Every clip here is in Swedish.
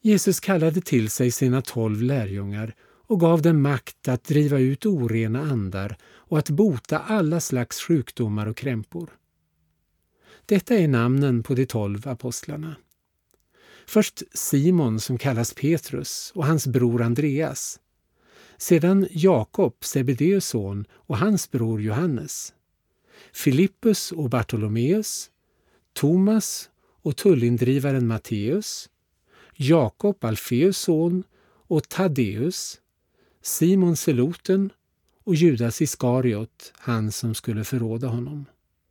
Jesus kallade till sig sina 12 lärjungar och gav dem makt att driva ut orena andar och att bota alla slags sjukdomar och krämpor. Detta är namnen på de 12 apostlarna. Först Simon som kallas Petrus och hans bror Andreas. Sedan Jakob, Sebedeus son, och hans bror Johannes. Filippus och Bartolomeus. Thomas och tullindrivaren Matteus. Jakob, Alfeus son, och Taddeus. Simon Zeloten och Judas Iskariot, han som skulle förråda honom.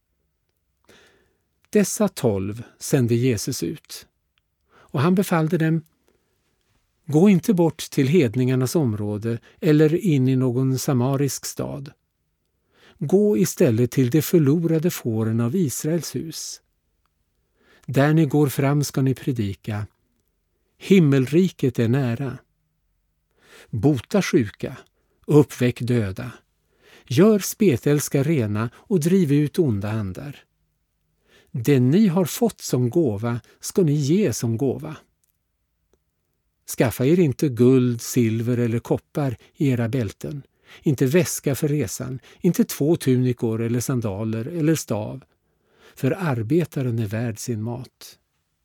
Dessa 12 sände Jesus ut. Och han befallde dem: gå inte bort till hedningarnas område eller in i någon samarisk stad. Gå istället till de förlorade fåren av Israels hus. Där ni går fram ska ni predika: himmelriket är nära. Bota sjuka, uppväck döda. Gör spetälska rena och driv ut onda andar. Det ni har fått som gåva ska ni ge som gåva. Skaffa er inte guld, silver eller koppar i era bälten, inte väska för resan, inte 2 tunikor eller sandaler eller stav, för arbetaren är värd sin mat.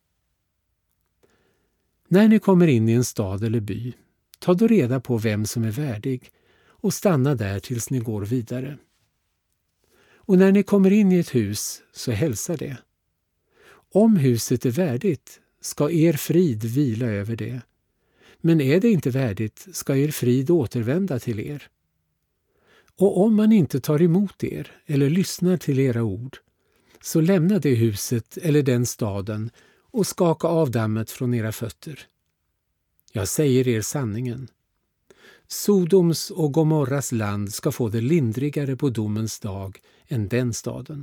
När ni kommer in i en stad eller by, ta då reda på vem som är värdig och stanna där tills ni går vidare. Och när ni kommer in i ett hus så hälsa det. Om huset är värdigt ska er frid vila över det, men är det inte värdigt ska er frid återvända till er. Och om man inte tar emot er eller lyssnar till era ord, så lämna det huset eller den staden och skaka av dammet från era fötter. Jag säger er sanningen. Sodoms och Gomorras land ska få det lindrigare på domens dag än den staden.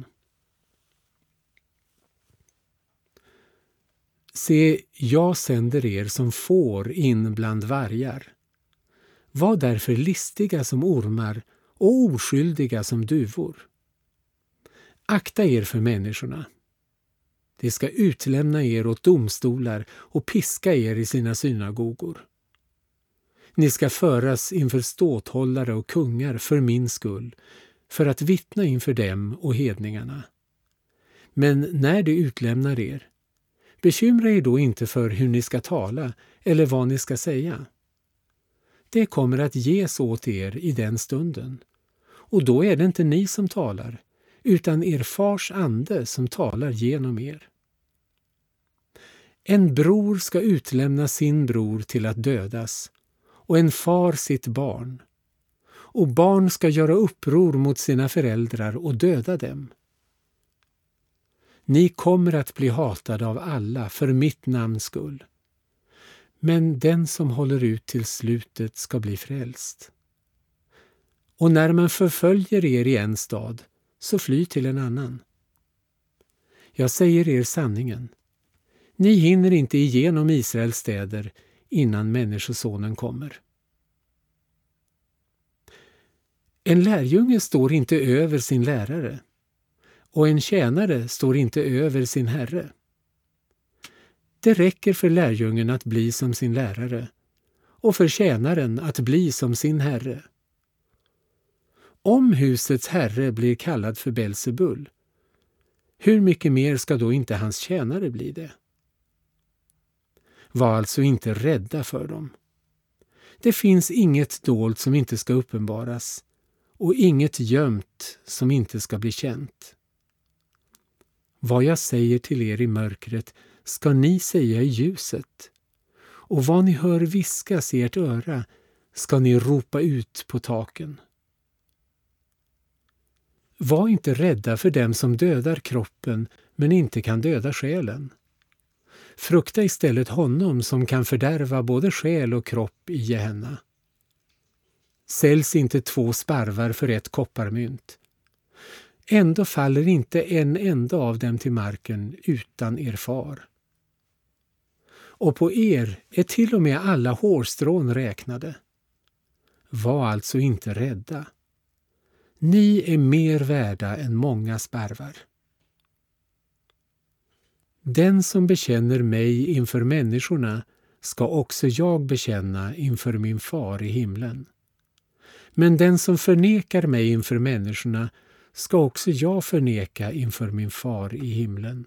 Se, jag sänder er som får in bland vargar. Var därför listiga som ormar och oskyldiga som duvor. Akta er för människorna. De ska utlämna er åt domstolar och piska er i sina synagogor. Ni ska föras inför ståthållare och kungar för min skull, för att vittna inför dem och hedningarna. Men när de utlämnar er, bekymra er då inte för hur ni ska tala eller vad ni ska säga. Det kommer att ges åt er i den stunden, och då är det inte ni som talar, utan er fars ande som talar genom er. En bror ska utlämna sin bror till att dödas, och en far sitt barn. Och barn ska göra uppror mot sina föräldrar och döda dem. Ni kommer att bli hatade av alla för mitt namns skull. Men den som håller ut till slutet ska bli frälst. Och när man förföljer er i en stad, så fly till en annan. Jag säger er sanningen. Ni hinner inte igenom Israels städer innan Människosonen kommer. En lärjunge står inte över sin lärare, och en tjänare står inte över sin herre. Det räcker för lärjungen att bli som sin lärare, och för tjänaren att bli som sin herre. Om husets herre blir kallad för Belzebul, hur mycket mer ska då inte hans tjänare bli det? Var alltså inte rädda för dem. Det finns inget dolt som inte ska uppenbaras, och inget gömt som inte ska bli känt. Vad jag säger till er i mörkret ska ni säga i ljuset, och vad ni hör viskas i ert öra ska ni ropa ut på taken. Var inte rädda för dem som dödar kroppen men inte kan döda själen. Frukta istället honom som kan fördärva både själ och kropp i Gehenna. Säljs inte 2 sparvar för 1 kopparmynt. Ändå faller inte en enda av dem till marken utan er far. Och på er är till och med alla hårstrån räknade. Var alltså inte rädda. Ni är mer värda än många sparvar. Den som bekänner mig inför människorna ska också jag bekänna inför min far i himlen. Men den som förnekar mig inför människorna ska också jag förneka inför min far i himlen.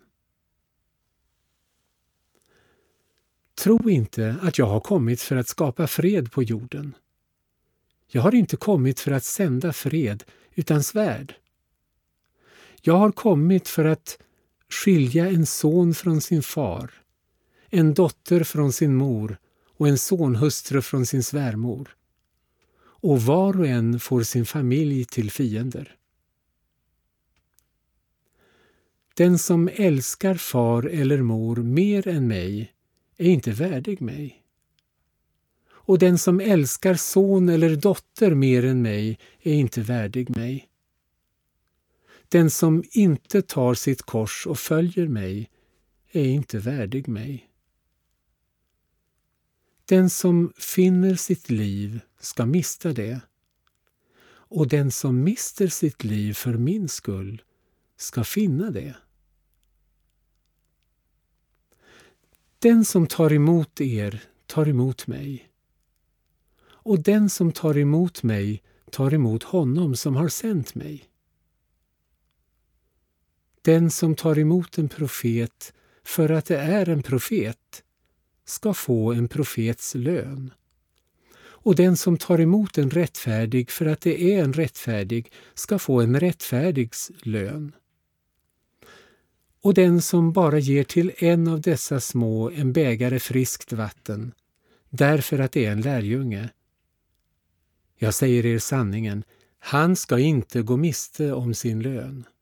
Tro inte att jag har kommit för att skapa fred på jorden. Jag har inte kommit för att sända fred, utan svärd. Jag har kommit för att skilja en son från sin far, en dotter från sin mor och en sonhustru från sin svärmor. Och var och en får sin familj till fiender. Den som älskar far eller mor mer än mig är inte värdig mig. Och den som älskar son eller dotter mer än mig är inte värdig mig. Den som inte tar sitt kors och följer mig är inte värdig mig. Den som finner sitt liv ska mista det, och den som mister sitt liv för min skull ska finna det. Den som tar emot er tar emot mig, och den som tar emot mig tar emot honom som har sänt mig. Den som tar emot en profet för att det är en profet ska få en profets lön. Och den som tar emot en rättfärdig för att det är en rättfärdig ska få en rättfärdigs lön. Och den som bara ger till en av dessa små en bägare friskt vatten, därför att det är en lärjunge. Jag säger er sanningen, han ska inte gå miste om sin lön.